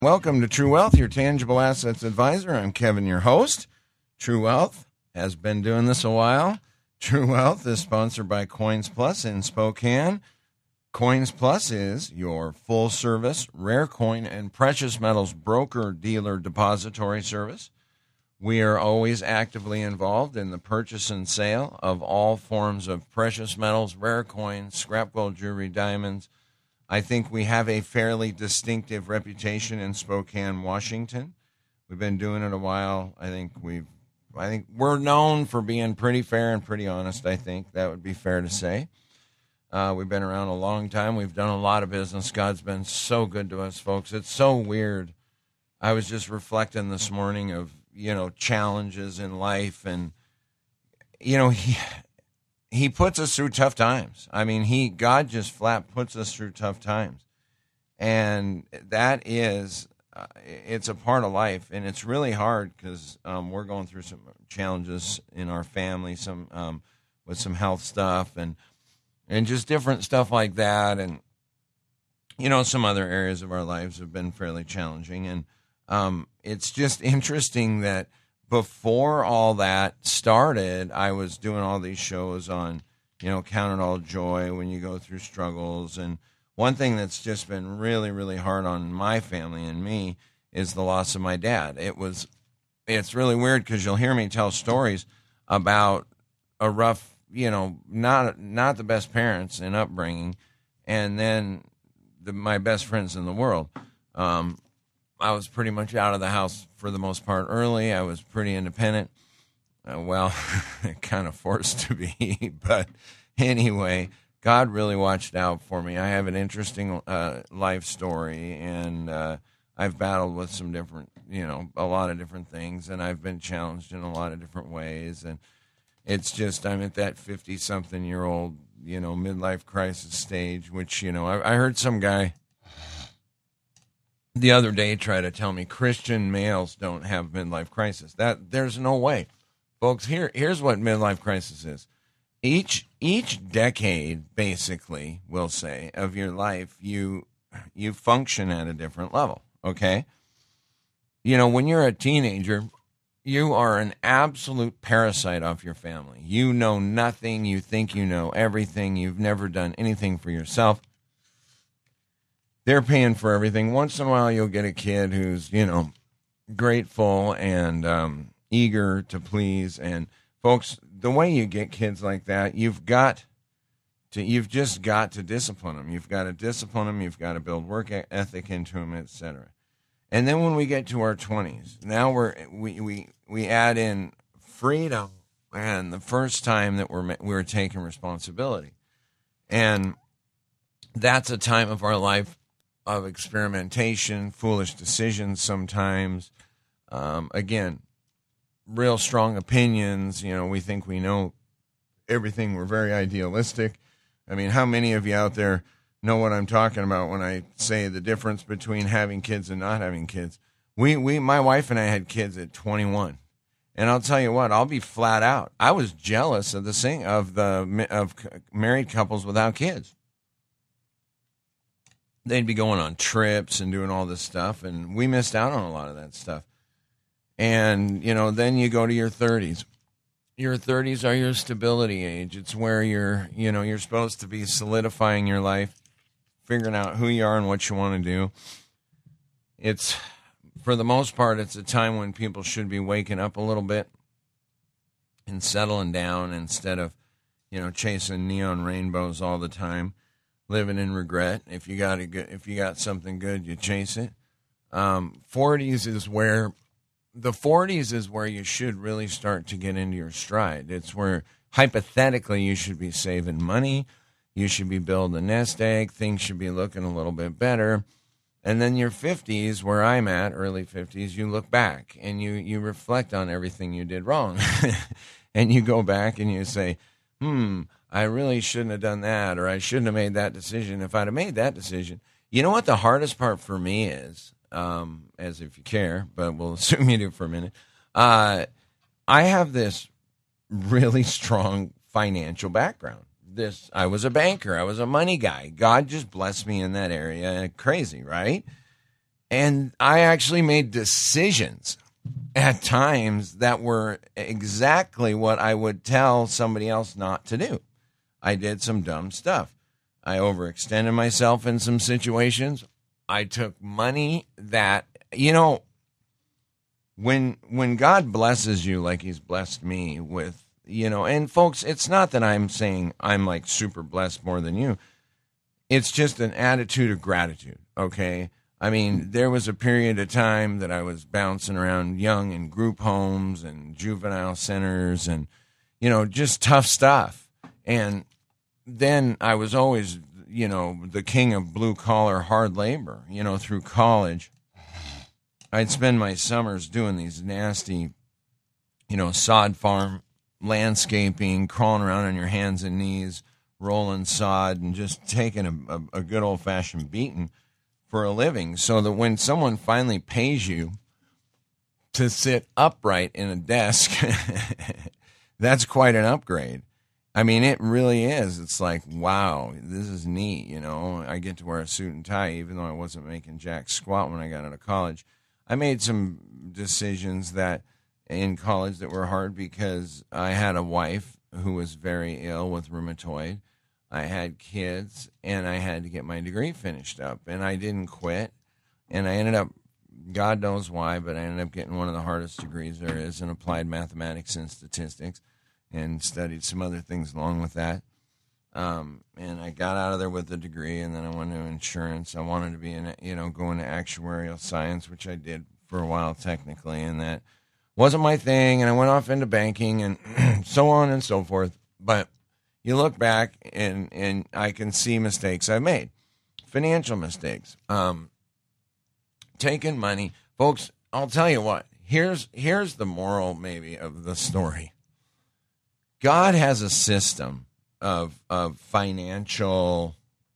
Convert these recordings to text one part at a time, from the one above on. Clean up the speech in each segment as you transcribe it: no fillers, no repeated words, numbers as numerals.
Welcome to True Wealth, your tangible assets advisor. I'm Kevin, your host. True Wealth has been doing this a while. True Wealth is sponsored by Coins Plus in Spokane. Coins Plus is your full-service rare coin and precious metals broker-dealer depository service. We are always actively involved in the purchase and sale of all forms of precious metals, rare coins, scrap gold, jewelry, diamonds. I think we have a fairly distinctive reputation in Spokane, Washington. We've been doing it a while. I think we're known for being pretty fair and pretty honest. I think that would be fair to say. We've been around a long time. We've done a lot of business. God's been so good to us, folks. It's so weird. I was just reflecting this morning of, challenges in life, and, He puts us through tough times. I mean, God just flat puts us through tough times. And that is, it's a part of life. And it's really hard because we're going through some challenges in our family, with some health stuff and just different stuff like that. And, some other areas of our lives have been fairly challenging. And it's just interesting that before all that started, I was doing all these shows on, count it all joy when you go through struggles. And one thing that's just been really, really hard on my family and me is the loss of my dad. It's really weird because you'll hear me tell stories about a rough, not the best parents and upbringing, and then my best friends in the world. I was pretty much out of the house for the most part early. I was pretty independent. Kind of forced to be. But anyway, God really watched out for me. I have an interesting life story, and I've battled with some different, a lot of different things, and I've been challenged in a lot of different ways. And it's just, I'm at that 50-something-year-old, midlife crisis stage, which, I heard some guy the other day try to tell me Christian males don't have midlife crisis. There's no way. Folks, here's what midlife crisis is. Each decade, basically, we'll say, of your life, you function at a different level, okay? When you're a teenager, you are an absolute parasite off your family. You know nothing. You think you know everything. You've never done anything for yourself. They're paying for everything. Once in a while, you'll get a kid who's, grateful and eager to please. And folks, the way you get kids like that, you've just got to discipline them. You've got to discipline them. You've got to build work ethic into them, etc. And then when we get to our 20s, now we add in freedom and the first time that we're taking responsibility, and that's a time of our life of experimentation, foolish decisions sometimes. Again, real strong opinions. We think we know everything. We're very idealistic. I mean, how many of you out there know what I'm talking about when I say the difference between having kids and not having kids? My wife and I had kids at 21. And I'll tell you what, I'll be flat out. I was jealous of of married couples without kids. They'd be going on trips and doing all this stuff, and we missed out on a lot of that stuff. And, then you go to your 30s. Your 30s are your stability age. It's where you're supposed to be solidifying your life, figuring out who you are and what you want to do. It's, for the most part, it's a time when people should be waking up a little bit and settling down instead of, chasing neon rainbows all the time. Living in regret. If you got something good, you chase it. 40s is where you should really start to get into your stride. It's where hypothetically you should be saving money, you should be building a nest egg, things should be looking a little bit better. And then your 50s, where I'm at, early 50s, you look back and you reflect on everything you did wrong, and you go back and you say, I really shouldn't have done that, or I shouldn't have made that decision. If I'd have made that decision, you know what the hardest part for me is, as if you care, but we'll assume you do for a minute. I have this really strong financial background. I was a banker. I was a money guy. God just blessed me in that area. Crazy, right? And I actually made decisions at times that were exactly what I would tell somebody else not to do. I did some dumb stuff. I overextended myself in some situations. I took money that, when God blesses you like he's blessed me with, and folks, it's not that I'm saying I'm like super blessed more than you. It's just an attitude of gratitude, okay? I mean, there was a period of time that I was bouncing around young in group homes and juvenile centers and, just tough stuff. And then I was always, the king of blue collar hard labor, through college. I'd spend my summers doing these nasty, sod farm landscaping, crawling around on your hands and knees, rolling sod, and just taking a good old-fashioned beating for a living, so that when someone finally pays you to sit upright in a desk, that's quite an upgrade. I mean, it really is. It's like, wow, this is neat, I get to wear a suit and tie, even though I wasn't making jack squat when I got out of college. I made some decisions that in college that were hard because I had a wife who was very ill with rheumatoid. I had kids, and I had to get my degree finished up, and I didn't quit. And I ended up, God knows why, but I ended up getting one of the hardest degrees there is in applied mathematics and statistics, and studied some other things along with that. And I got out of there with a degree, and then I went into insurance. I wanted to be go into actuarial science, which I did for a while technically, and that wasn't my thing. And I went off into banking and so on and so forth. But you look back and I can see mistakes I've made, financial mistakes, taking money, folks. I'll tell you what. Here's the moral maybe of the story. God has a system of financial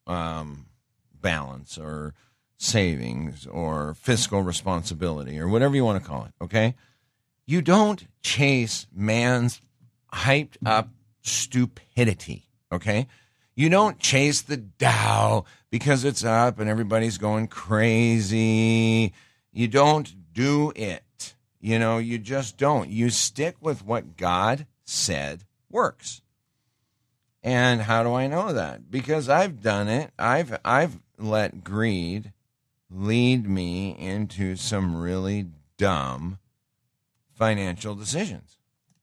balance or savings or fiscal responsibility or whatever you want to call it, okay? You don't chase man's hyped up stupidity, okay? You don't chase the Dow because it's up and everybody's going crazy. You don't do it. You just don't. You stick with what God said works. And how do I know that? Because I've done it. I've let greed lead me into some really dumb financial decisions.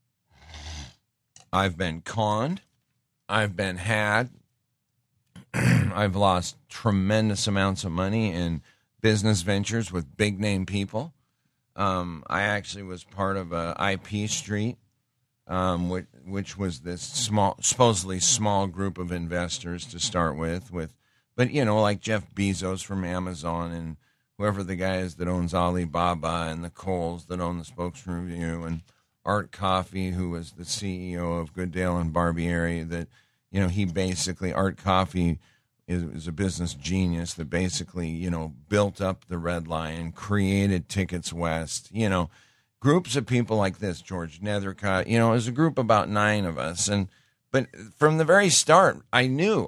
I've been conned. I've been had. I've lost tremendous amounts of money in business ventures with big name people. I actually was part of a IP Street, which was this supposedly small group of investors to start with, but like Jeff Bezos from Amazon and whoever the guy is that owns Alibaba and the Kohl's that own the Spokesman Review and Art Coffey, who was the CEO of Goodale and Barbieri, that, he basically, Art Coffey is a business genius that basically, built up the Red Lion, created Tickets West, groups of people like this, George Nethercott, it was a group about 9 of us. But from the very start, I knew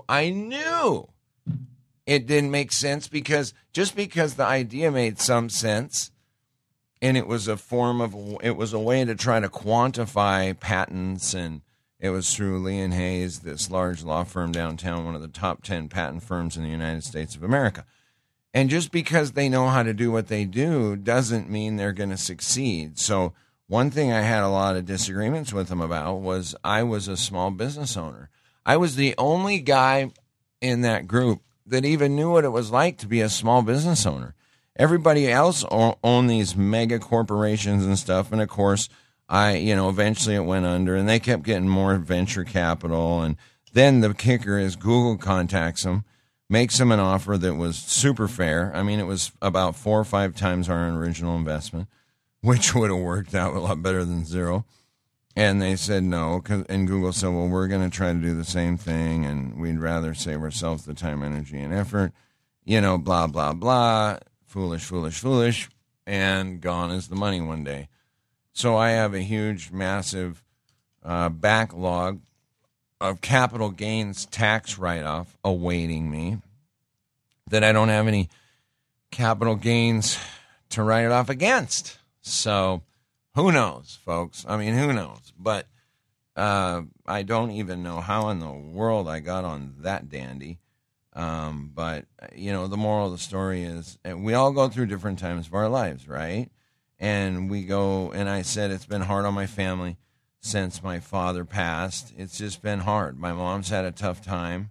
it didn't make sense because the idea made some sense. And it was a way to try to quantify patents, and it was through Lee & Hayes, this large law firm downtown, one of the top 10 patent firms in the United States of America. And just because they know how to do what they do doesn't mean they're going to succeed. So one thing I had a lot of disagreements with them about was I was a small business owner. I was the only guy in that group that even knew what it was like to be a small business owner. Everybody else owned these mega corporations and stuff. And of course, eventually it went under and they kept getting more venture capital. And then the kicker is Google contacts them, makes them an offer that was super fair. I mean, it was about 4 or 5 times our original investment, which would have worked out a lot better than zero. And they said no. And Google said, well, we're going to try to do the same thing. And we'd rather save ourselves the time, energy, and effort, blah, blah, blah. Foolish, foolish, foolish, and gone is the money one day. So I have a huge, massive backlog of capital gains tax write-off awaiting me that I don't have any capital gains to write it off against. So who knows, folks? I mean, who knows? But I don't even know how in the world I got on that dandy. But, the moral of the story is we all go through different times of our lives, right? And I said it's been hard on my family since my father passed. It's just been hard. My mom's had a tough time.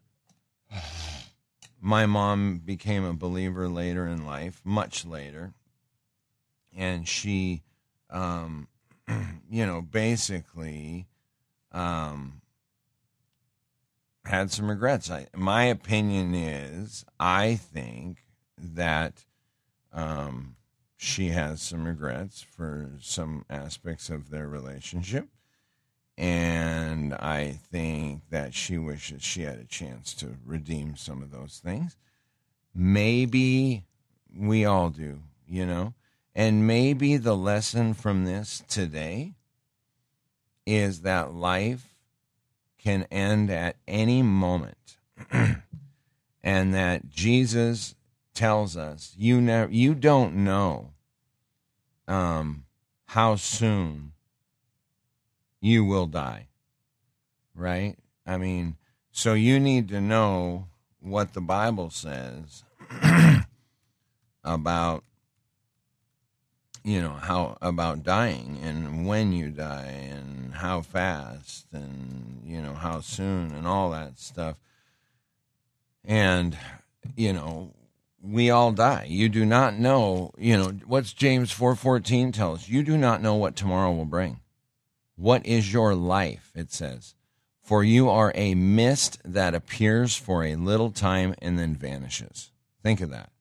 My mom became a believer later in life, much later. And she, basically had some regrets. My opinion is I think that she has some regrets for some aspects of their relationship. And I think that she wishes she had a chance to redeem some of those things. Maybe we all do, And maybe the lesson from this today is that life can end at any moment. And that Jesus tells us you don't know how soon you will die, right? I mean, so you need to know what the Bible says about, how about dying and when you die and how fast and, how soon and all that stuff. And, we all die. You do not know, what's James 4:14 tell us? You do not know what tomorrow will bring. What is your life, it says? For you are a mist that appears for a little time and then vanishes. Think of that.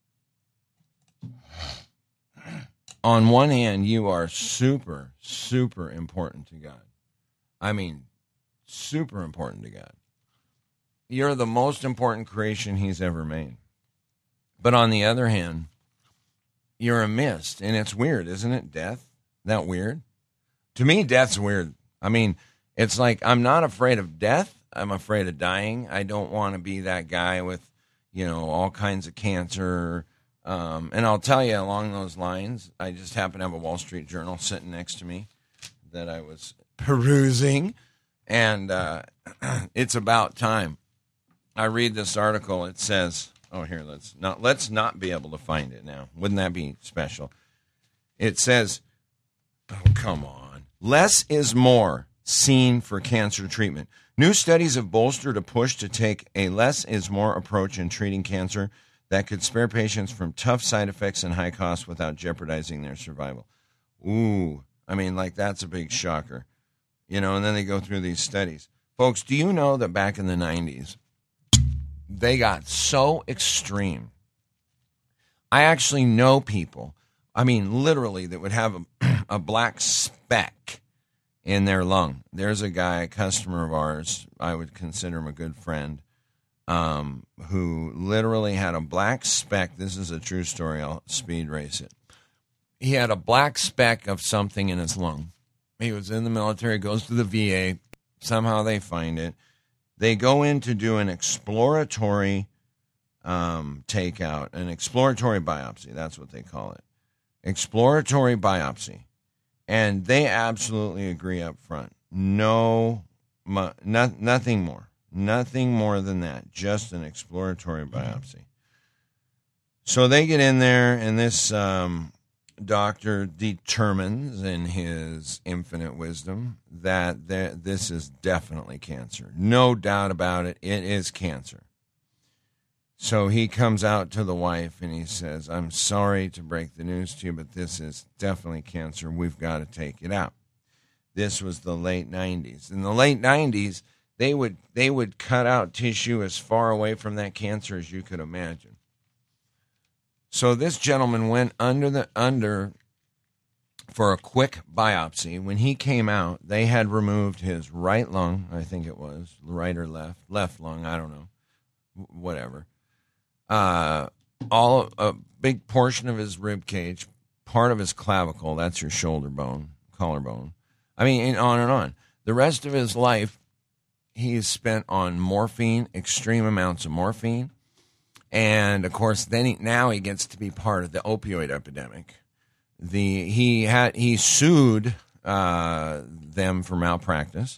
On one hand, you are super, super important to God. I mean, super important to God. You're the most important creation he's ever made. But on the other hand, you're a mist. And it's weird, isn't it? Death? That weird? To me, death's weird. I mean, it's like I'm not afraid of death. I'm afraid of dying. I don't want to be that guy with, all kinds of cancer. And I'll tell you, along those lines, I just happen to have a Wall Street Journal sitting next to me that I was perusing. And it's about time. I read this article. It says, let's not be able to find it now. Wouldn't that be special? It says, oh, come on. Less is more seen for cancer treatment. New studies have bolstered a push to take a less is more approach in treating cancer that could spare patients from tough side effects and high costs without jeopardizing their survival. Ooh, I mean, that's a big shocker. And then they go through these studies. Folks, do you know that back in the 90s, they got so extreme? I actually know people, literally, that would have a black speck in their lung. There's a guy, a customer of ours, I would consider him a good friend, who literally had a black speck. This is a true story. I'll speed race it. He had a black speck of something in his lung. He was in the military, goes to the VA. Somehow they find it. They go in to do an exploratory takeout, an exploratory biopsy. That's what they call it. Exploratory biopsy. And they absolutely agree up front. Nothing more. Nothing more than that. Just an exploratory biopsy. So they get in there, and this doctor determines in his infinite wisdom that this is definitely cancer. No doubt about it. It is cancer. So he comes out to the wife and he says, I'm sorry to break the news to you, but this is definitely cancer. We've got to take it out. This was the late 90s. In the late 90s, they would cut out tissue as far away from that cancer as you could imagine. So this gentleman went under for a quick biopsy. When he came out, they had removed his right lung, I think it was, right or left lung, I don't know, whatever. A big portion of his rib cage, part of his clavicle, that's your shoulder bone, collarbone. And on and on. The rest of his life, he's spent on morphine, extreme amounts of morphine, And of course, then now he gets to be part of the opioid epidemic. He sued them for malpractice,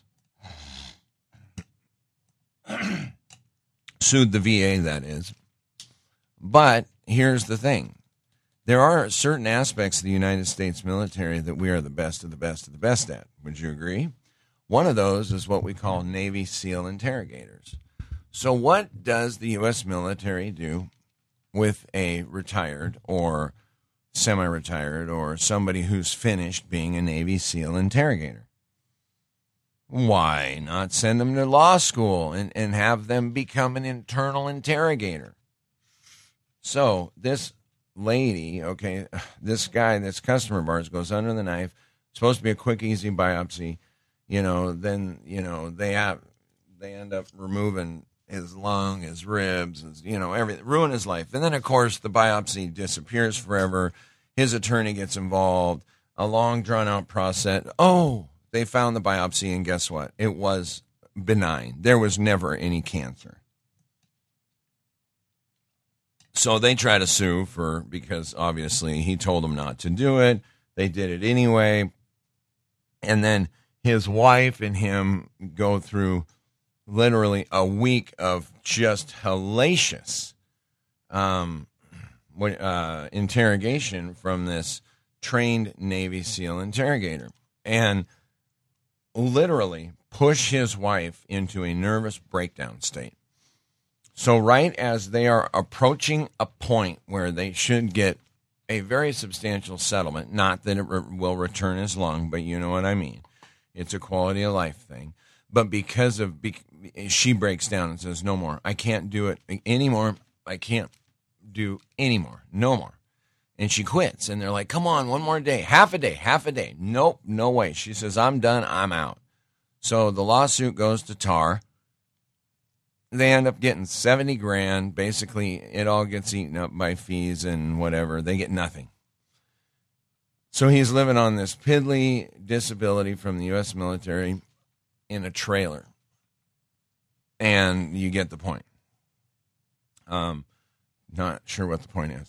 sued the VA, that is. But here's the thing: there are certain aspects of the United States military that we are the best of the best of the best at. Would you agree? One of those is what we call Navy SEAL interrogators. So what does the U.S. military do with a retired or semi-retired or somebody who's finished being a Navy SEAL interrogator? Why not send them to law school and have them become an internal interrogator? So this lady, this guy, this customer of ours goes under the knife. It's supposed to be a quick, easy biopsy. Then they end up removing his lung, his ribs, everything, ruin his life. And then, of course, the biopsy disappears forever. His attorney gets involved, a long, drawn-out process. Oh, they found the biopsy, and guess what? It was benign. There was never any cancer. So they try to sue because obviously he told them not to do it. They did it anyway. And then his wife and him go through literally a week of just hellacious interrogation from this trained Navy SEAL interrogator, and literally push his wife into a nervous breakdown state. So right as they are approaching a point where they should get a very substantial settlement, not that it will return his lung, but you know what I mean. It's a quality of life thing. But she breaks down and says, no more. I can't do it anymore. I can't do anymore. No more. And she quits. And they're like, come on, one more day. Half a day. Nope, no way. She says, I'm done. I'm out. So the lawsuit goes to TAR. They end up getting $70,000. Basically, it all gets eaten up by fees and whatever. They get nothing. So he's living on this piddly disability from the U.S. military in a trailer. And you get the point. Not sure what the point is.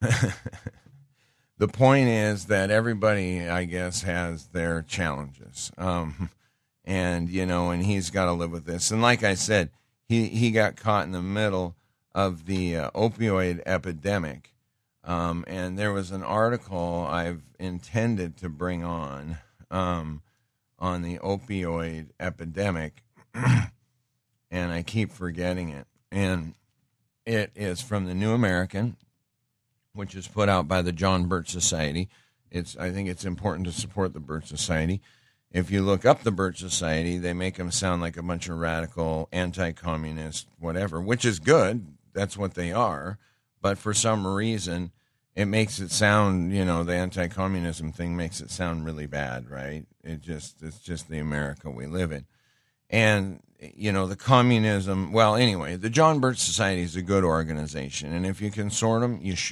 The point is that everybody, I guess, has their challenges. And he's got to live with this. And like I said, he got caught in the middle of the opioid epidemic. And there was an article I've intended to bring on the opioid epidemic, and I keep forgetting it. And it is from the New American, which is put out by the John Birch Society. I think it's important to support the Birch Society. If you look up the Birch Society, they make them sound like a bunch of radical, anti-communist, whatever, which is good. That's what they are. But for some reason, it makes it sound, the anti-communism thing makes it sound really bad, right? It's just the America we live in. And, the communism, well, anyway, the John Birch Society is a good organization. And if you can support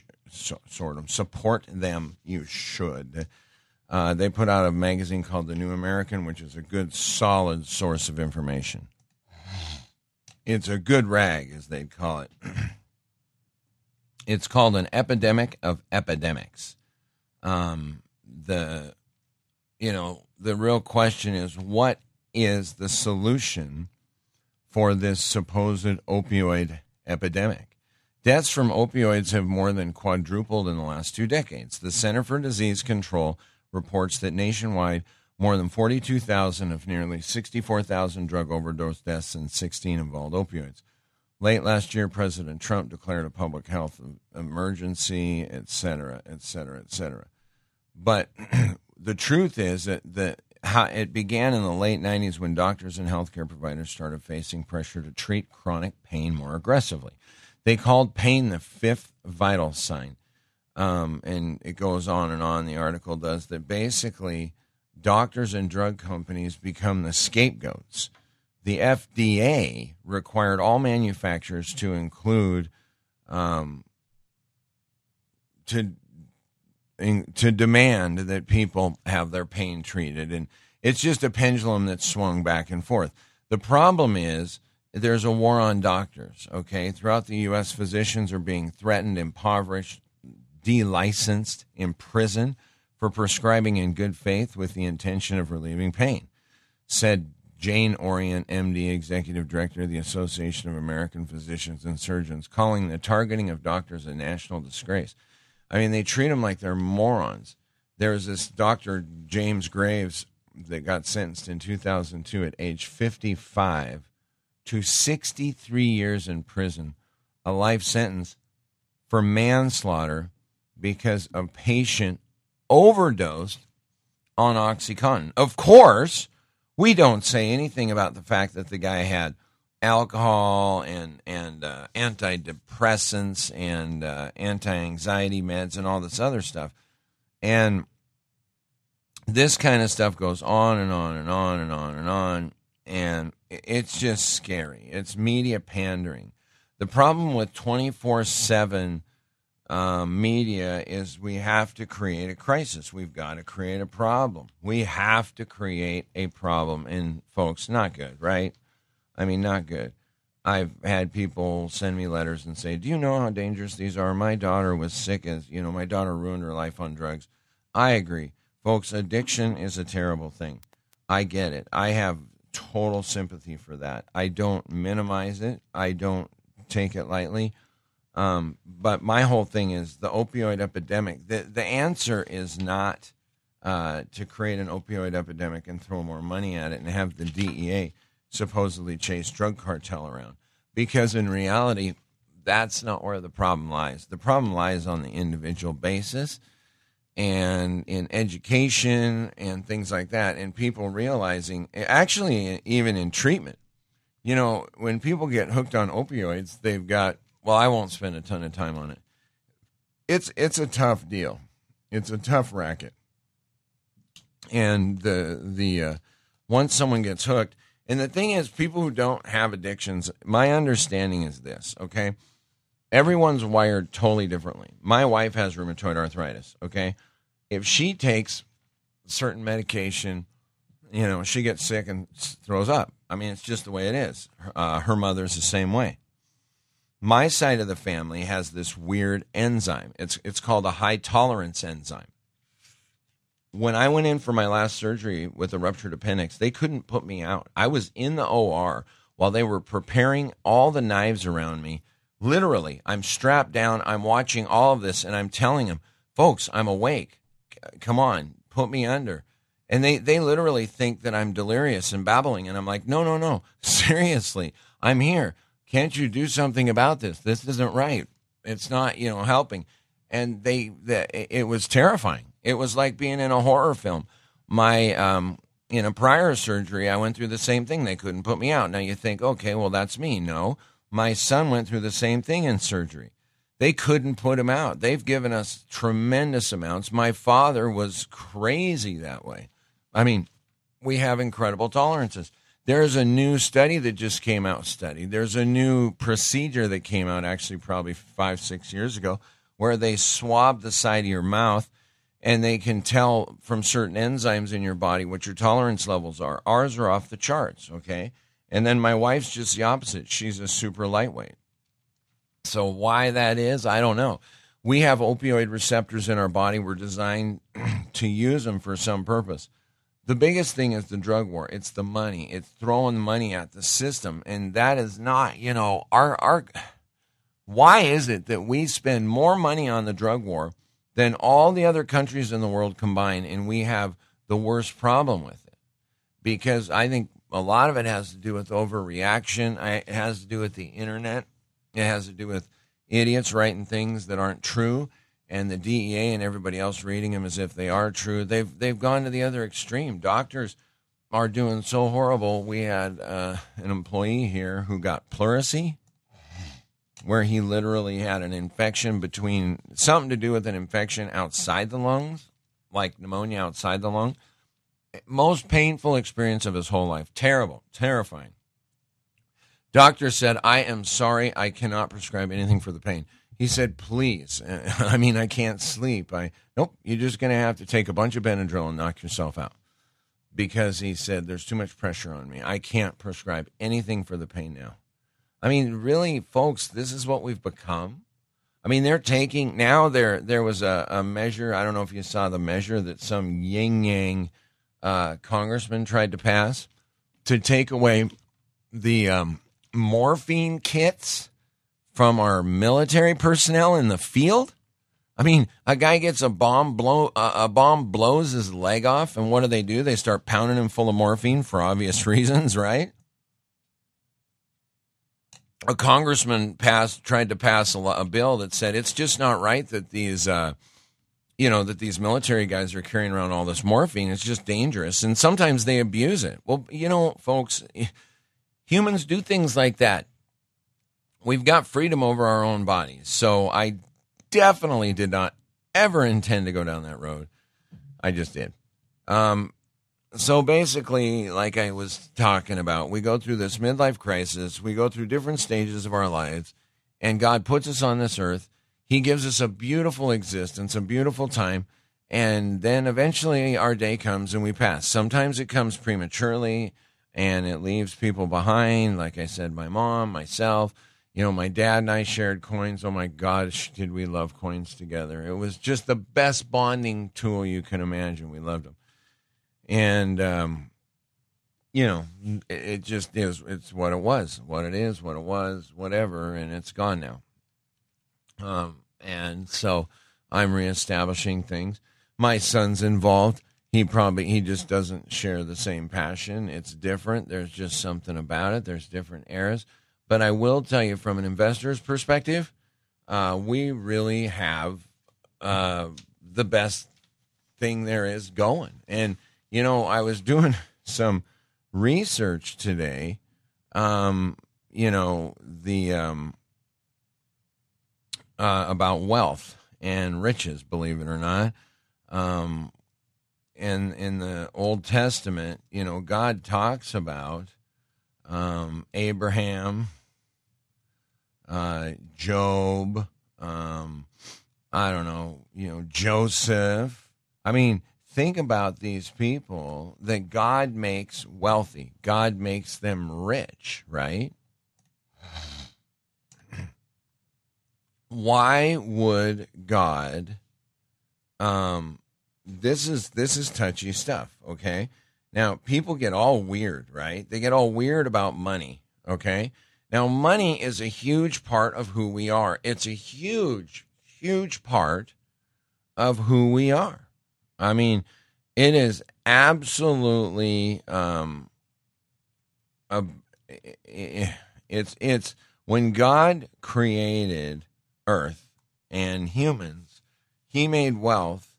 them, you should. They put out a magazine called The New American, which is a good, solid source of information. It's a good rag, as they'd call it. It's called An Epidemic of Epidemics. The real question is, what is the solution for this supposed opioid epidemic? Deaths from opioids have more than quadrupled in the last 2 decades. The Center for Disease Control reports that nationwide, more than 42,000 of nearly 64,000 drug overdose deaths and 16 involved opioids. Late last year, President Trump declared a public health emergency, et cetera, et cetera, et cetera. But the truth is that how it began in the late 90s when doctors and healthcare providers started facing pressure to treat chronic pain more aggressively. They called pain the fifth vital sign. And it goes on and on, the article does, that basically doctors and drug companies become the scapegoats. The FDA required all manufacturers to include, to demand that people have their pain treated. And it's just a pendulum that's swung back and forth. The problem is there's a war on doctors, okay? Throughout the U.S., physicians are being threatened, impoverished, delicensed, imprisoned for prescribing in good faith with the intention of relieving pain, said Jane Orient, MD, Executive Director of the Association of American Physicians and Surgeons, calling the targeting of doctors a national disgrace. I mean, they treat them like they're morons. There's this Dr. James Graves that got sentenced in 2002 at age 55 to 63 years in prison, a life sentence for manslaughter because a patient overdosed on OxyContin. Of course, we don't say anything about the fact that the guy had alcohol and antidepressants and anti-anxiety meds and all this other stuff. And this kind of stuff goes on and on and on and on and on. And it's just scary. It's media pandering. The problem with 24/7 media is we have to create a crisis. We've got to create a problem. We have to create a problem. And, folks, not good, right? I mean, not good. I've had people send me letters and say, do you know how dangerous these are? My daughter was sick my daughter ruined her life on drugs. I agree. Folks, addiction is a terrible thing. I get it. I have total sympathy for that. I don't minimize it. I don't take it lightly. But my whole thing is the opioid epidemic. The answer is not to create an opioid epidemic and throw more money at it and have the DEA supposedly chase drug cartel around. Because in reality, that's not where the problem lies. The problem lies on the individual basis and in education and things like that, and people realizing, actually even in treatment. You know, when people get hooked on opioids, they've got, well, I won't spend a ton of time on it. It's a tough deal. It's a tough racket. And the once someone gets hooked, and the thing is, people who don't have addictions, my understanding is this, okay? Everyone's wired totally differently. My wife has rheumatoid arthritis, okay? If she takes certain medication, she gets sick and throws up. I mean, it's just the way it is. Her mother's the same way. My side of the family has this weird enzyme. It's called a high tolerance enzyme. When I went in for my last surgery with a ruptured appendix, they couldn't put me out. I was in the OR while they were preparing all the knives around me. Literally, I'm strapped down. I'm watching all of this, and I'm telling them, folks, I'm awake. Come on, put me under. And they literally think that I'm delirious and babbling. And I'm like, no. Seriously, I'm here. Can't you do something about this? This isn't right. It's not, helping. And it was terrifying. It was like being in a horror film. In a prior surgery, I went through the same thing. They couldn't put me out. Now you think, okay, well, that's me. No, my son went through the same thing in surgery. They couldn't put him out. They've given us tremendous amounts. My father was crazy that way. I mean, we have incredible tolerances. There's a new study that just came out. There's a new procedure that came out actually probably 5-6 years ago where they swab the side of your mouth and they can tell from certain enzymes in your body what your tolerance levels are. Ours are off the charts, okay? And then my wife's just the opposite. She's a super lightweight. So why that is, I don't know. We have opioid receptors in our body. We're designed to use them for some purpose. The biggest thing is the drug war. It's the money. It's throwing money at the system. And that is not, our why is it that we spend more money on the drug war than all the other countries in the world combined, and we have the worst problem with it? Because I think a lot of it has to do with overreaction. It has to do with the internet. It has to do with idiots writing things that aren't true, and the DEA and everybody else reading them as if they are true. They've gone to the other extreme. Doctors are doing so horrible. We had an employee here who got pleurisy, where he literally had an infection something to do with an infection outside the lungs, like pneumonia outside the lung. Most painful experience of his whole life. Terrible, terrifying. Doctor said, I am sorry, I cannot prescribe anything for the pain. He said, please. I can't sleep. Nope, you're just going to have to take a bunch of Benadryl and knock yourself out. because he said, there's too much pressure on me. I can't prescribe anything for the pain now. I mean, really, folks, this is what we've become. I mean, they're taking, now there was a measure, I don't know if you saw the measure that some yin-yang congressman tried to pass to take away the morphine kits from our military personnel in the field. I mean, a guy gets a bomb blows his leg off, and what do? They start pounding him full of morphine for obvious reasons, right? A congressman tried to pass a bill that said it's just not right that these military guys are carrying around all this morphine. It's just dangerous, and sometimes they abuse it. Well, folks, humans do things like that. We've got freedom over our own bodies, so I definitely did not ever intend to go down that road. I just did. So basically, like I was talking about, we go through this midlife crisis. We go through different stages of our lives, and God puts us on this earth. He gives us a beautiful existence, a beautiful time, and then eventually our day comes and we pass. Sometimes it comes prematurely, and it leaves people behind. Like I said, my mom, myself. My dad and I shared coins. Oh, my gosh, did we love coins together. It was just the best bonding tool you can imagine. We loved them. And, it just is. It's what it was, what it is, what it was, whatever, and it's gone now. And so I'm reestablishing things. My son's involved. He just doesn't share the same passion. It's different. There's just something about it. There's different eras. But I will tell you, from an investor's perspective, we really have the best thing there is going. And, I was doing some research today, about wealth and riches, believe it or not. And in the Old Testament, God talks about Abraham, Job, Joseph. I mean, think about these people that God makes wealthy. God makes them rich, right? Why would God, this is touchy stuff, okay? Now, people get all weird, right? They get all weird about money, okay? Now, money is a huge part of who we are. It's a huge, huge part of who we are. I mean, it is absolutely, it's when God created Earth and humans, He made wealth,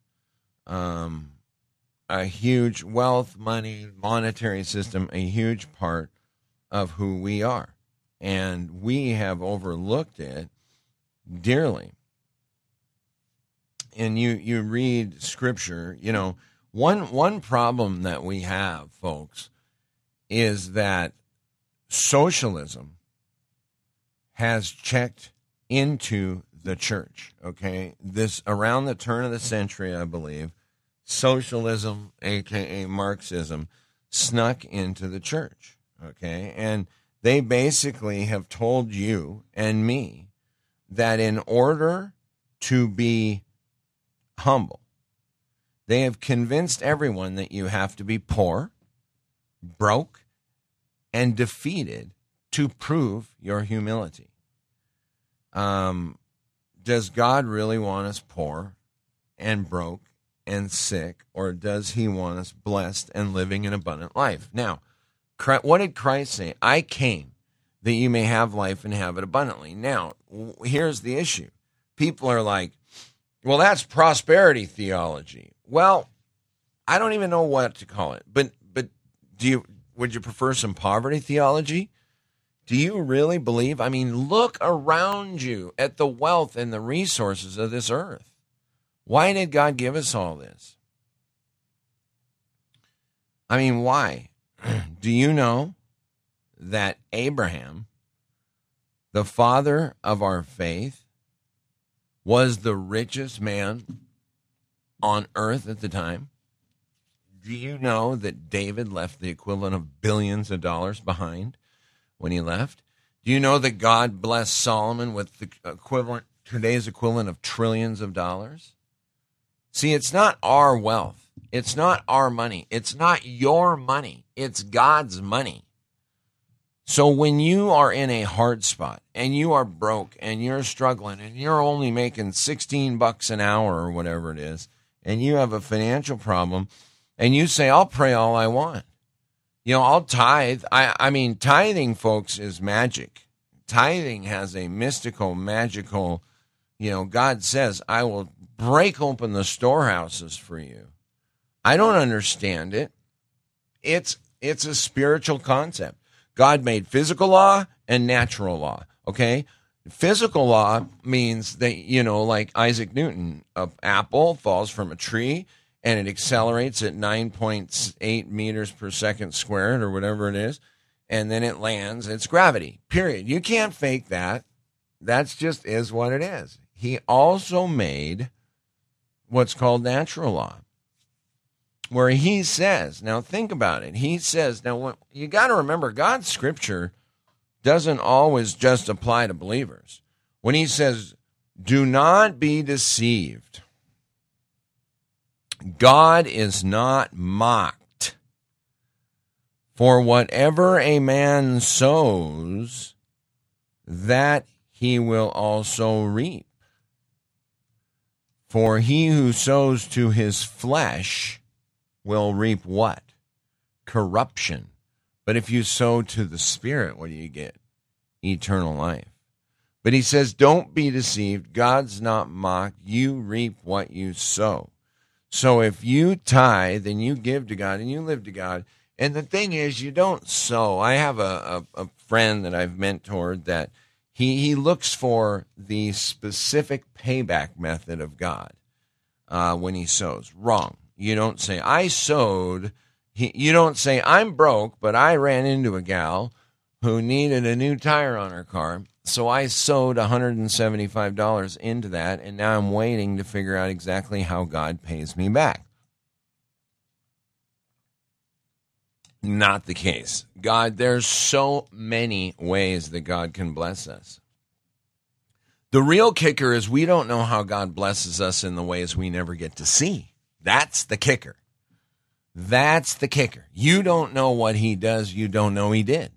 a huge wealth, money, monetary system, a huge part of who we are. And we have overlooked it dearly. And you read scripture, one problem that we have, folks, is that socialism has checked into the church, okay? This around the turn of the century, I believe, socialism, aka Marxism, snuck into the church, okay? And they basically have told you and me that in order to be humble, they have convinced everyone that you have to be poor, broke, and defeated to prove your humility. Does God really want us poor and broke and sick, or does He want us blessed and living an abundant life? Now, what did Christ say? I came that you may have life and have it abundantly. Now, here's the issue. People are like, well, that's prosperity theology. Well, I don't even know what to call it. But would you prefer some poverty theology? Do you really believe? I mean, look around you at the wealth and the resources of this earth. Why did God give us all this? I mean, why? Do you know that Abraham, the father of our faith, was the richest man on earth at the time? Do you know that David left the equivalent of billions of dollars behind when he left? Do you know that God blessed Solomon with the today's equivalent of trillions of dollars? See, it's not our wealth. It's not our money. It's not your money. It's God's money. So when you are in a hard spot and you are broke and you're struggling and you're only making $16 an hour or whatever it is, and you have a financial problem, and you say, I'll pray all I want. I'll tithe. I mean, tithing, folks, is magic. Tithing has a mystical, magical, God says, I will break open the storehouses for you. I don't understand it. It's a spiritual concept. God made physical law and natural law, okay? Physical law means that, like Isaac Newton, an apple falls from a tree and it accelerates at 9.8 meters per second squared or whatever it is, and then it lands. It's gravity, period. You can't fake that. That's just is what it is. He also made what's called natural law, where he says, now think about it. He says, now you got to remember, God's scripture doesn't always just apply to believers. When he says, do not be deceived, God is not mocked. For whatever a man sows, that he will also reap. For he who sows to his flesh will reap what? Corruption. But if you sow to the Spirit, what do you get? Eternal life. But he says, don't be deceived. God's not mocked. You reap what you sow. So if you tithe and you give to God and you live to God, and the thing is, you don't sow. I have a friend that I've mentored that he looks for the specific payback method of God when he sows. Wrong. You don't say, I sowed. You don't say, I'm broke, but I ran into a gal who needed a new tire on her car, so I sowed $175 into that, and now I'm waiting to figure out exactly how God pays me back. Not the case. God, there's so many ways that God can bless us. The real kicker is we don't know how God blesses us in the ways we never get to see. That's the kicker. That's the kicker. You don't know what he does. You don't know he did.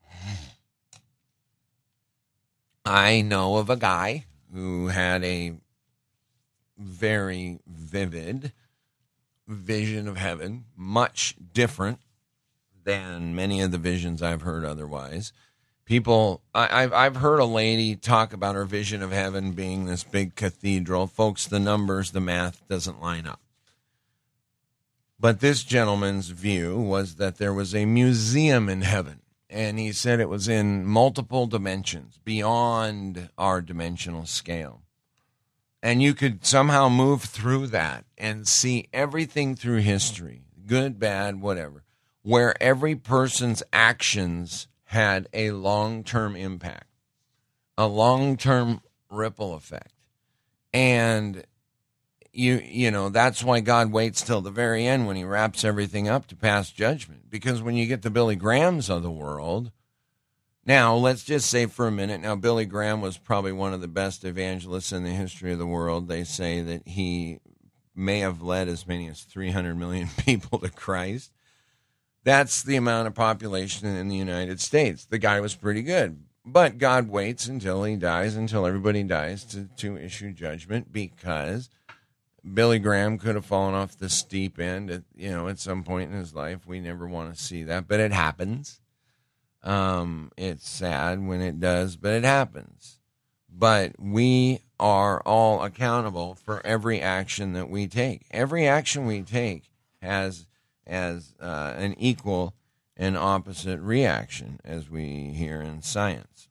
I know of a guy who had a very vivid vision of heaven, much different than many of the visions I've heard otherwise. People, I've heard a lady talk about her vision of heaven being this big cathedral. Folks, the numbers, the math doesn't line up. But this gentleman's view was that there was a museum in heaven. And he said it was in multiple dimensions, beyond our dimensional scale. And you could somehow move through that and see everything through history, good, bad, whatever, where every person's actions had a long-term impact, a long-term ripple effect. And you know, that's why God waits till the very end when he wraps everything up to pass judgment. Because when you get the Billy Grahams of the world, now let's just say for a minute, now Billy Graham was probably one of the best evangelists in the history of the world. They say that he may have led as many as 300 million people to Christ. That's the amount of population in the United States. The guy was pretty good. But God waits until he dies, until everybody dies to issue judgment, because Billy Graham could have fallen off the steep end at some point in his life. We never want to see that, but it happens. It's sad when it does, but it happens. But we are all accountable for every action that we take. Every action we take has an equal and opposite reaction, as we hear in science.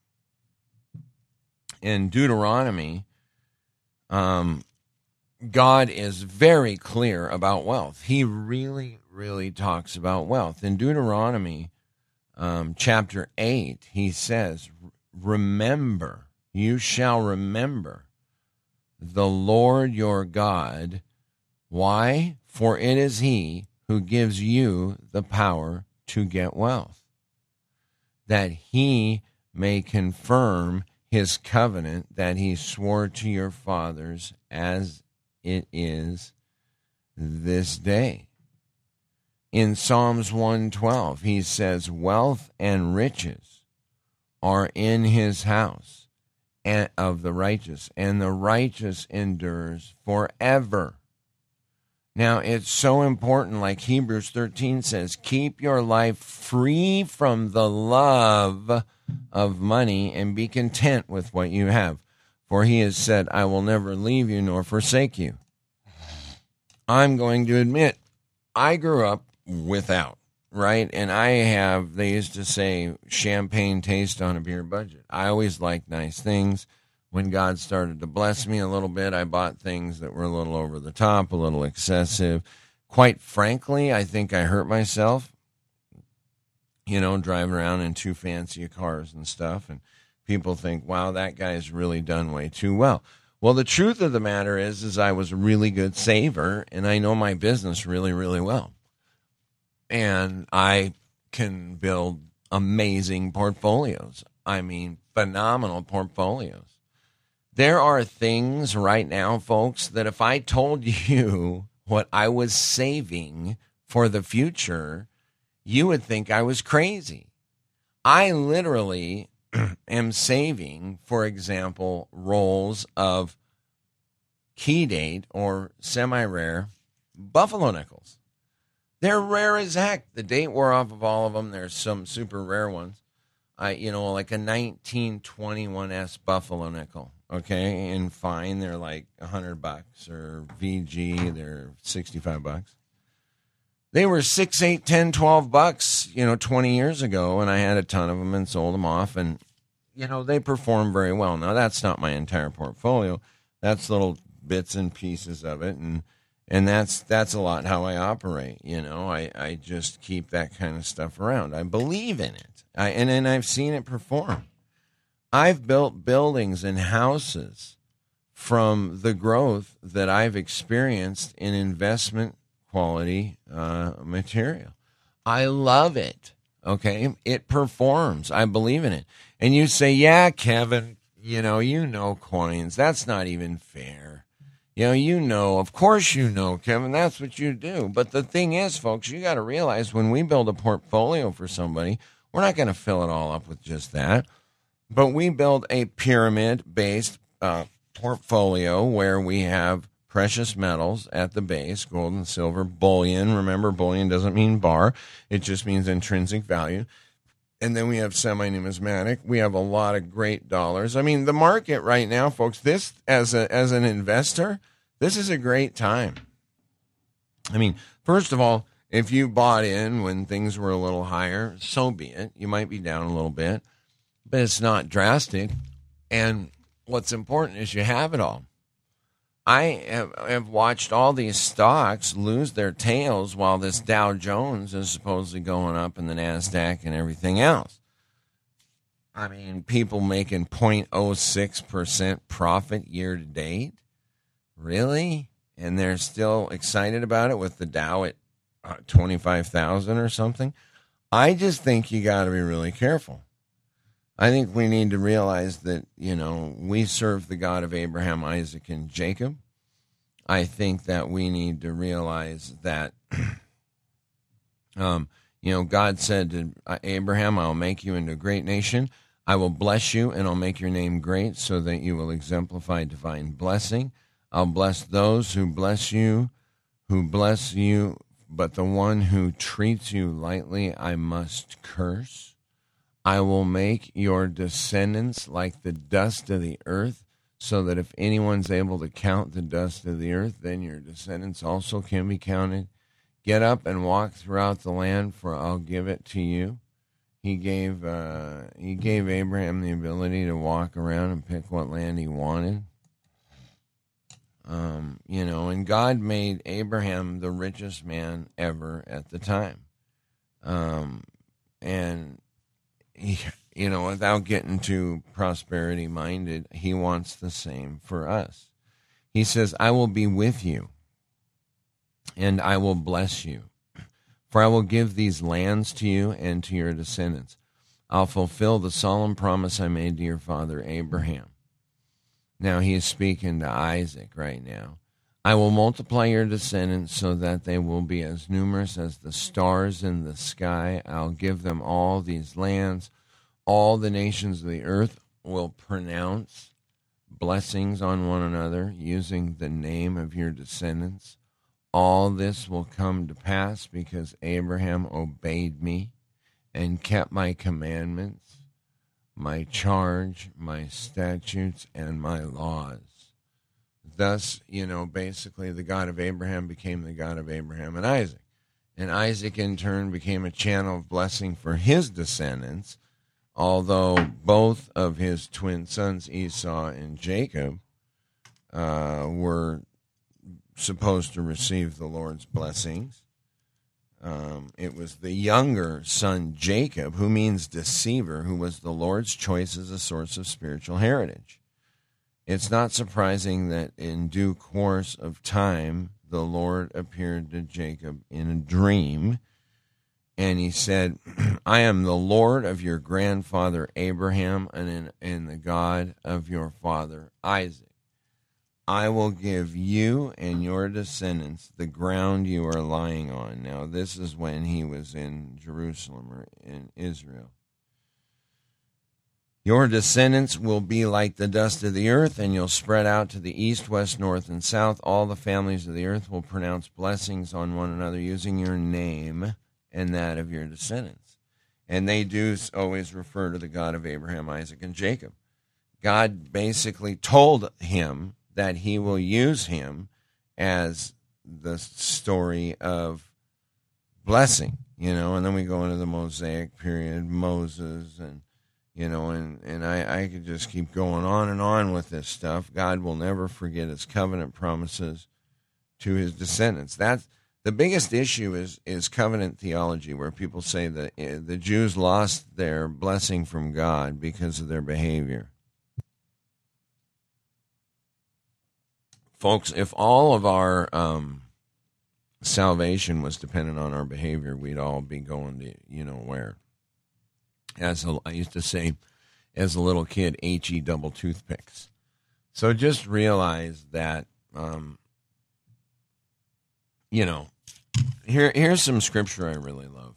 In Deuteronomy, God is very clear about wealth. He really, really talks about wealth. In Deuteronomy chapter 8, he says, remember, you shall remember the Lord your God. Why? For it is he who gives you the power to get wealth, that he may confirm his covenant that he swore to your fathers as it is this day. In Psalms 112, he says, wealth and riches are in his house and of the righteous, and the righteous endures forever. Now, it's so important, like Hebrews 13 says, keep your life free from the love of money and be content with what you have. For he has said, I will never leave you nor forsake you. I'm going to admit, I grew up without, right? And they used to say, champagne taste on a beer budget. I always liked nice things. When God started to bless me a little bit, I bought things that were a little over the top, a little excessive. Quite frankly, I think I hurt myself, driving around in too fancy cars and stuff. And people think, wow, that guy's really done way too well. Well, the truth of the matter is I was a really good saver, and I know my business really, really well. And I can build amazing portfolios. I mean, phenomenal portfolios. There are things right now, folks, that if I told you what I was saving for the future, you would think I was crazy. I literally am saving, for example, rolls of key date or semi-rare buffalo nickels. They're rare as heck. The date wore off of all of them. There's some super rare ones. Like a 1921S buffalo nickel. Okay, and fine, they're like $100, or VG, they're $65. They were $6, $8, $10, $12, 20 years ago, and I had a ton of them and sold them off, and they perform very well. Now, that's not my entire portfolio. That's little bits and pieces of it, and that's a lot how I operate. I just keep that kind of stuff around. I believe in it, and I've seen it perform. I've built buildings and houses from the growth that I've experienced in investment quality material. I love it. Okay, it performs. I believe in it. And you say, yeah, Kevin, coins. That's not even fair. Of course Kevin, that's what you do. But the thing is, folks, you got to realize when we build a portfolio for somebody, we're not going to fill it all up with just that. But we build a pyramid-based portfolio where we have precious metals at the base, gold and silver, bullion. Remember, bullion doesn't mean bar. It just means intrinsic value. And then we have semi-numismatic. We have a lot of great dollars. I mean, the market right now, folks, this, as an investor, this is a great time. I mean, first of all, if you bought in when things were a little higher, so be it. You might be down a little bit. But it's not drastic, and what's important is you have it all. I have watched all these stocks lose their tails while this Dow Jones is supposedly going up in the NASDAQ and everything else. I mean, people making 0.06% profit year to date. Really? And they're still excited about it with the Dow at 25,000 or something? I just think you got to be really careful. I think we need to realize that, we serve the God of Abraham, Isaac, and Jacob. I think that we need to realize that, God said to Abraham, I'll make you into a great nation. I will bless you, and I'll make your name great so that you will exemplify divine blessing. I'll bless those who bless you, but the one who treats you lightly I must curse. I will make your descendants like the dust of the earth, so that if anyone's able to count the dust of the earth, then your descendants also can be counted. Get up and walk throughout the land, for I'll give it to you. He gave Abraham the ability to walk around and pick what land he wanted. And God made Abraham the richest man ever at the time. And he, without getting too prosperity minded, he wants the same for us. He says, I will be with you and I will bless you. For I will give these lands to you and to your descendants. I'll fulfill the solemn promise I made to your father Abraham. Now he is speaking to Isaac right now. I will multiply your descendants so that they will be as numerous as the stars in the sky. I'll give them all these lands. All the nations of the earth will pronounce blessings on one another using the name of your descendants. All this will come to pass because Abraham obeyed me and kept my commandments, my charge, my statutes, and my laws. Thus, basically the God of Abraham became the God of Abraham and Isaac. And Isaac, in turn, became a channel of blessing for his descendants, although both of his twin sons, Esau and Jacob, were supposed to receive the Lord's blessings. It was the younger son, Jacob, who means deceiver, who was the Lord's choice as a source of spiritual heritage. It's not surprising that in due course of time, the Lord appeared to Jacob in a dream, and he said, I am the Lord of your grandfather Abraham and the God of your father Isaac. I will give you and your descendants the ground you are lying on. Now, this is when he was in Jerusalem or in Israel. Your descendants will be like the dust of the earth, and you'll spread out to the east, west, north, and south. All the families of the earth will pronounce blessings on one another using your name and that of your descendants. And they do always refer to the God of Abraham, Isaac, and Jacob. God basically told him that he will use him as the story of blessing, and then we go into the Mosaic period, Moses, and I could just keep going on and on with this stuff. God will never forget his covenant promises to his descendants. That's the biggest issue is covenant theology, where people say that the Jews lost their blessing from God because of their behavior. Folks, if all of our salvation was dependent on our behavior, we'd all be going to, where. I used to say, as a little kid, H-E double toothpicks. So just realize that, here's some scripture I really love.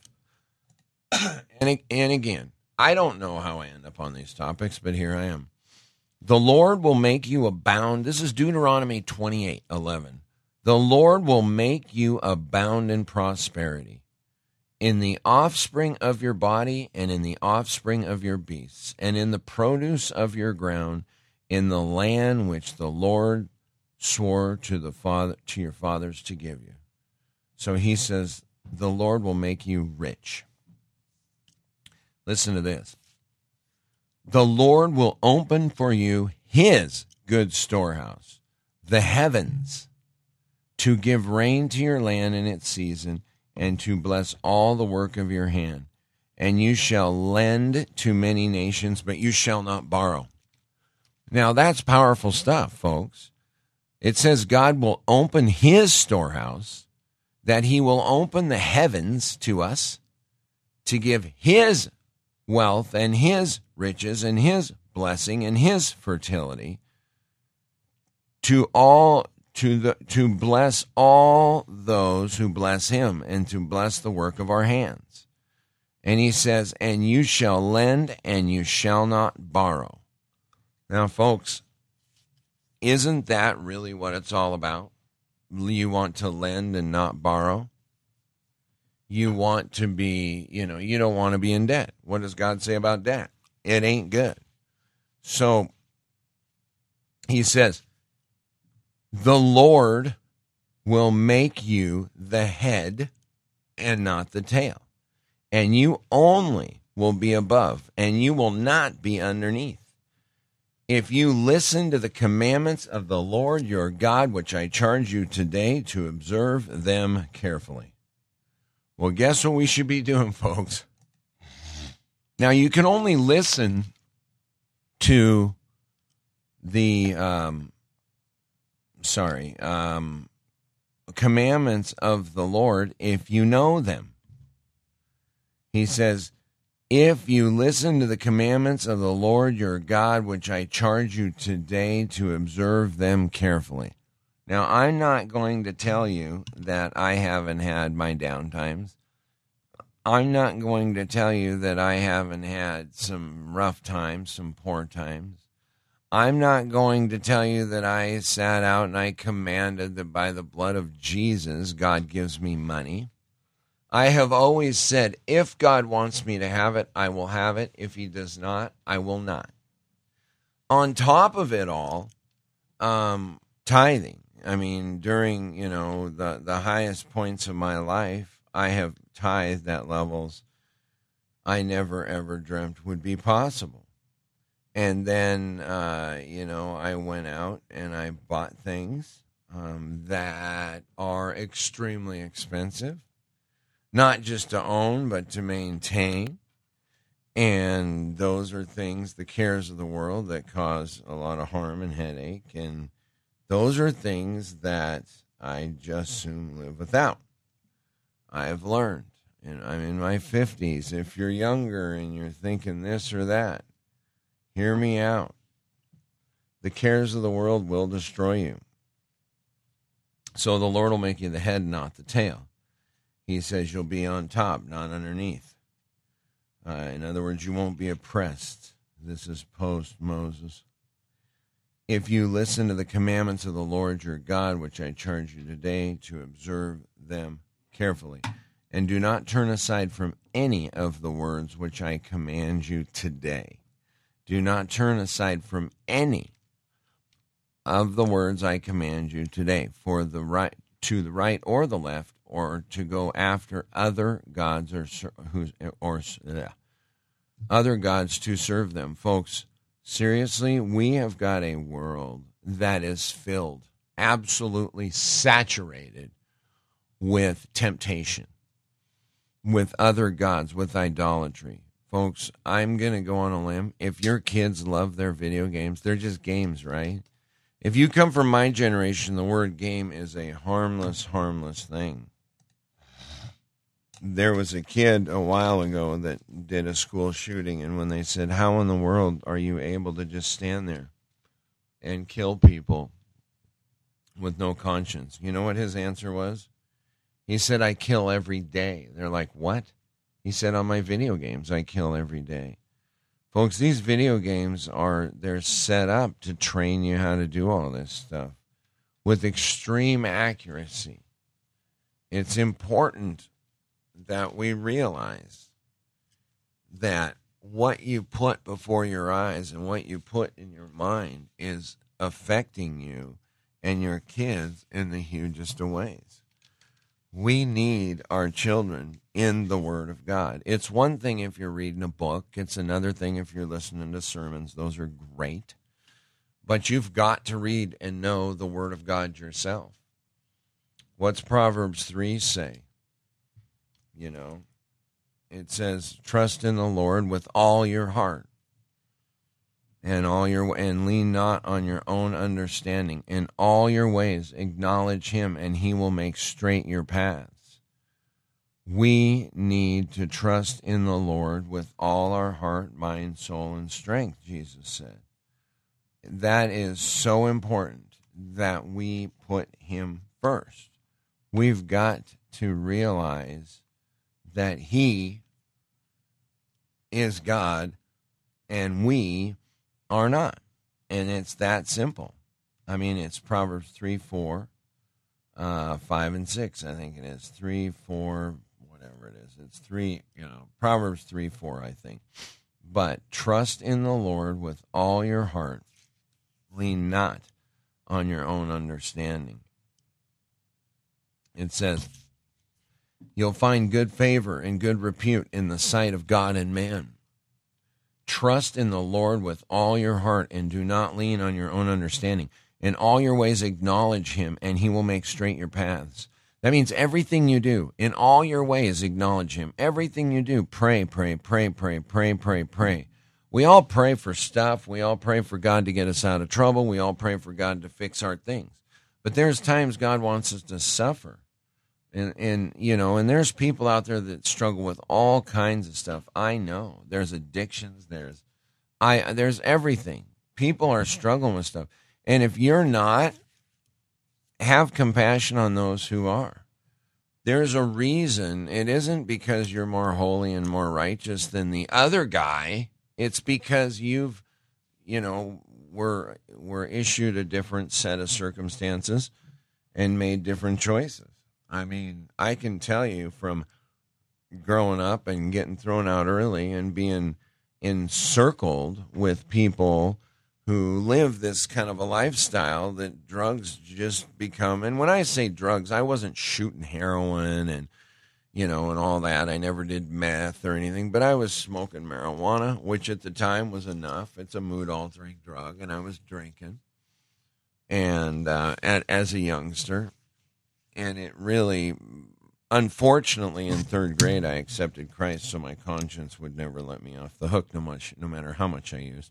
And again, I don't know how I end up on these topics, but here I am. The Lord will make you abound. This is Deuteronomy 28:11. The Lord will make you abound in prosperity, in the offspring of your body and in the offspring of your beasts, and in the produce of your ground, in the land which the Lord swore to your fathers to give you. So he says, the Lord will make you rich. Listen to this. The Lord will open for you his good storehouse, the heavens, to give rain to your land in its season, and to bless all the work of your hand. And you shall lend to many nations, but you shall not borrow. Now, that's powerful stuff, folks. It says God will open his storehouse, that he will open the heavens to us to give his wealth and his riches and his blessing and his fertility to bless all those who bless him and to bless the work of our hands. And he says, and you shall lend and you shall not borrow. Now, folks, isn't that really what it's all about? You want to lend and not borrow? You want to be, you don't want to be in debt. What does God say about debt? It ain't good. So he says, the Lord will make you the head and not the tail. And you only will be above, and you will not be underneath. If you listen to the commandments of the Lord your God, which I charge you today to observe them carefully. Well, guess what we should be doing, folks? Now, you can only listen to the commandments of the Lord if you know them. He says, if you listen to the commandments of the Lord your God, which I charge you today to observe them carefully. Now, I'm not going to tell you that I haven't had my downtimes. I'm not going to tell you that I haven't had some rough times, some poor times. I'm not going to tell you that I sat out and I commanded that by the blood of Jesus, God gives me money. I have always said, if God wants me to have it, I will have it. If he does not, I will not. On top of it all, tithing. I mean, during, the highest points of my life, I have tithed at levels I never, ever dreamt would be possible. And then, I went out and I bought things that are extremely expensive, not just to own, but to maintain. And those are things, the cares of the world, that cause a lot of harm and headache. And those are things that I just soon live without. I've learned, and I'm in my 50s. If you're younger and you're thinking this or that, hear me out. The cares of the world will destroy you. So the Lord will make you the head, not the tail. He says you'll be on top, not underneath. In other words, you won't be oppressed. This is post-Moses. If you listen to the commandments of the Lord your God, which I charge you today to observe them carefully, and do not turn aside from any of the words which I command you today. Do not turn aside from any of the words I command you today, for the right, to the right or the left, or to go after other gods other gods to serve them. Folks, seriously, we have got a world that is filled, absolutely saturated with temptation, with other gods, with idolatry. Folks, I'm going to go on a limb. If your kids love their video games, they're just games, right? If you come from my generation, the word game is a harmless thing. There was a kid a while ago that did a school shooting, and when they said, how in the world are you able to just stand there and kill people with no conscience? You know what his answer was? He said, I kill every day. They're like, what? He said, on my video games, I kill every day. Folks, these video games they're set up to train you how to do all this stuff with extreme accuracy. It's important that we realize that what you put before your eyes and what you put in your mind is affecting you and your kids in the hugest of ways. We need our children in the Word of God. It's one thing if you're reading a book. It's another thing if you're listening to sermons. Those are great. But you've got to read and know the Word of God yourself. What's Proverbs 3 say? It says, trust in the Lord with all your heart and lean not on your own understanding. In all your ways acknowledge him, and he will make straight your paths. We need to trust in the Lord with all our heart, mind, soul, and strength, Jesus said. That is so important that we put him first. We've got to realize that he is God and we are not. And it's that simple. I mean, it's Proverbs 3, 4, 5, and 6, I think it is. 3, 4, whatever it is. It's 3, Proverbs 3, 4, I think. But trust in the Lord with all your heart. Lean not on your own understanding. It says, you'll find good favor and good repute in the sight of God and man. Trust in the Lord with all your heart and do not lean on your own understanding. In all your ways acknowledge him, and he will make straight your paths. That means everything you do, in all your ways acknowledge him. Everything you do, pray, pray, pray, pray, pray, pray, pray. We all pray for stuff. We all pray for God to get us out of trouble. We all pray for God to fix our things. But there's times God wants us to suffer. And there's people out there that struggle with all kinds of stuff. I know there's addictions. There's everything. People are struggling with stuff. And if you're not, have compassion on those who are. There's a reason. It isn't because you're more holy and more righteous than the other guy. It's because were issued a different set of circumstances and made different choices. I mean, I can tell you from growing up and getting thrown out early and being encircled with people who live this kind of a lifestyle that drugs just become. And when I say drugs, I wasn't shooting heroin and all that. I never did meth or anything, but I was smoking marijuana, which at the time was enough. It's a mood-altering drug, and I was drinking, and as a youngster, and it really, unfortunately, in third grade, I accepted Christ, so my conscience would never let me off the hook, no matter how much I used.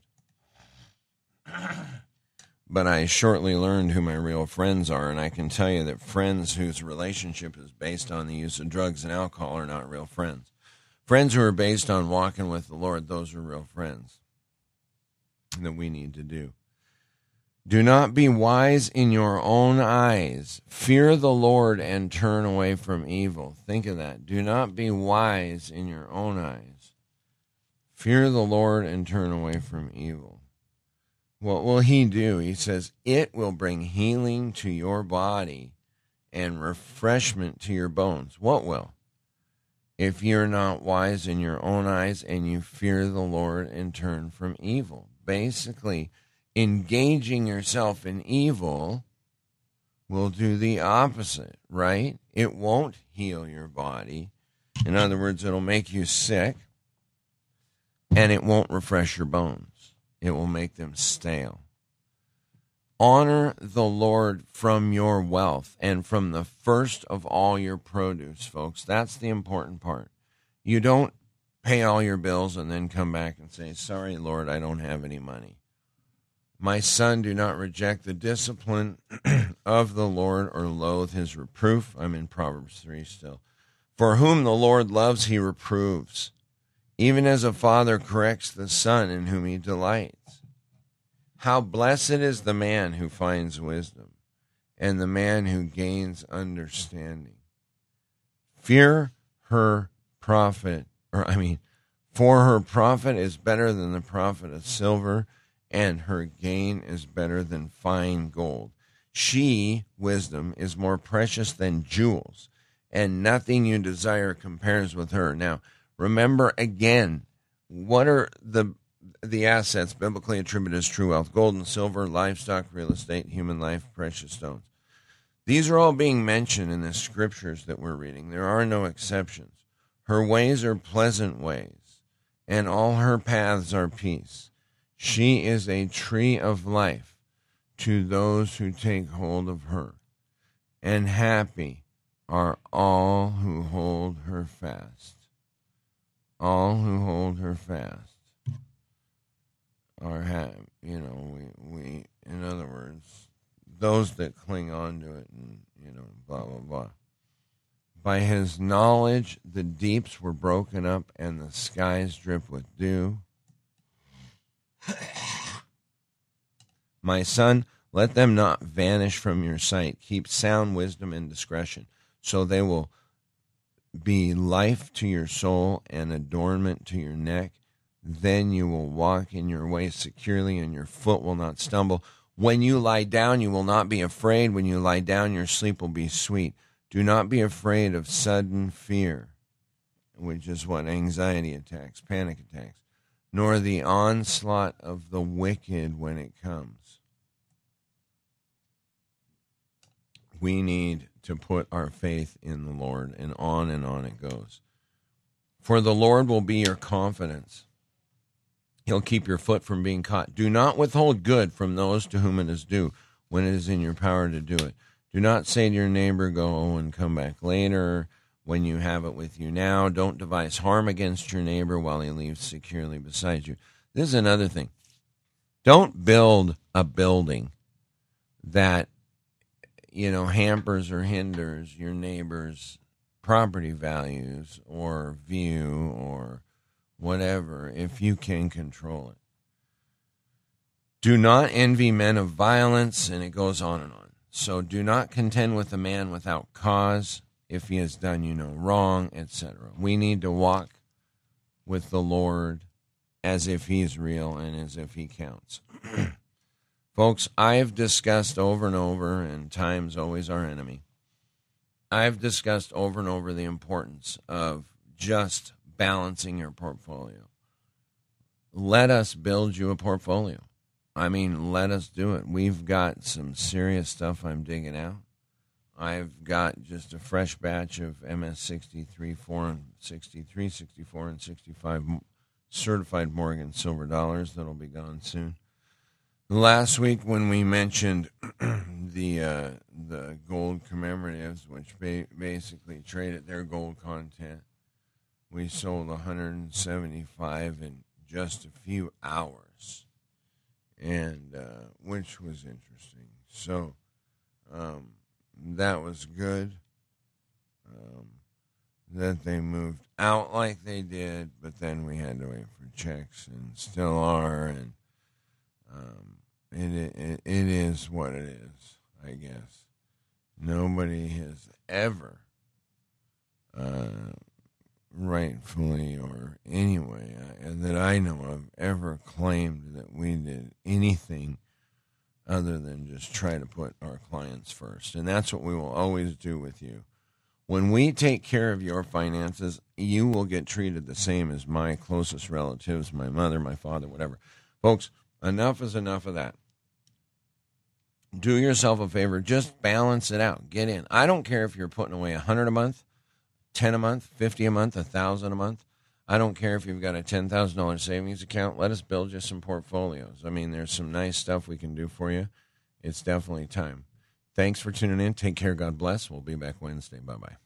But I shortly learned who my real friends are, and I can tell you that friends whose relationship is based on the use of drugs and alcohol are not real friends. Friends who are based on walking with the Lord, those are real friends that we need to do. Do not be wise in your own eyes. Fear the Lord and turn away from evil. Think of that. Do not be wise in your own eyes. Fear the Lord and turn away from evil. What will he do? He says, it will bring healing to your body and refreshment to your bones. What will? If you're not wise in your own eyes and you fear the Lord and turn from evil. Basically, engaging yourself in evil will do the opposite, right? It won't heal your body. In other words, it'll make you sick, and it won't refresh your bones. It will make them stale. Honor the Lord from your wealth and from the first of all your produce, folks. That's the important part. You don't pay all your bills and then come back and say, sorry, Lord, I don't have any money. My son, do not reject the discipline of the Lord or loathe his reproof. I'm in Proverbs 3 still. For whom the Lord loves, he reproves, even as a father corrects the son in whom he delights. How blessed is the man who finds wisdom, and the man who gains understanding. For her profit is better than the profit of silver, and her gain is better than fine gold. She, wisdom, is more precious than jewels, and nothing you desire compares with her. Now, remember again, what are the assets biblically attributed as true wealth? Gold and silver, livestock, real estate, human life, precious stones. These are all being mentioned in the scriptures that we're reading. There are no exceptions. Her ways are pleasant ways, and all her paths are peace. She is a tree of life to those who take hold of her, and happy are all who hold her fast. All who hold her fast are happy. We in other words, those that cling on to it and, blah, blah, blah. By his knowledge, the deeps were broken up and the skies drip with dew. My son, let them not vanish from your sight. Keep sound wisdom and discretion, so they will be life to your soul and adornment to your neck. Then you will walk in your way securely, and your foot will not stumble. When you lie down, you will not be afraid. When you lie down, your sleep will be sweet. Do not be afraid of sudden fear, which is what anxiety attacks, panic attacks, nor the onslaught of the wicked when it comes. We need to put our faith in the Lord, and on it goes. For the Lord will be your confidence. He'll keep your foot from being caught. Do not withhold good from those to whom it is due when it is in your power to do it. Do not say to your neighbor, go and come back later, when you have it with you now. Don't devise harm against your neighbor while he leaves securely beside you. This is another thing. Don't build a building that hampers or hinders your neighbor's property values or view or whatever, if you can control it. Do not envy men of violence, and it goes on and on. So do not contend with a man without cause, if he has done you no wrong, etc. We need to walk with the Lord as if he's real and as if he counts. Folks, I've discussed over and over, and time's always our enemy. I've discussed over and over the importance of just balancing your portfolio. Let us build you a portfolio. I mean, let us do it. We've got some serious stuff I'm digging out. I've got just a fresh batch of MS63, 4, and 63, 64, and 65 certified Morgan silver dollars that'll be gone soon. Last week when we mentioned the gold commemoratives, which basically traded their gold content, we sold 175 in just a few hours, and which was interesting. So that was good that they moved out like they did, but then we had to wait for checks, and still are, and it is what it is, I guess. Nobody has ever rightfully or anyway that I know of ever claimed that we did anything other than just try to put our clients first. And that's what we will always do with you. When we take care of your finances, you will get treated the same as my closest relatives, my mother, my father, whatever. Folks, enough is enough of that. Do yourself a favor. Just balance it out. Get in. I don't care if you're putting away $100 a month, $10 a month, $50 a month, $1,000 a month. I don't care if you've got a $10,000 savings account. Let us build you some portfolios. I mean, there's some nice stuff we can do for you. It's definitely time. Thanks for tuning in. Take care. God bless. We'll be back Wednesday. Bye-bye.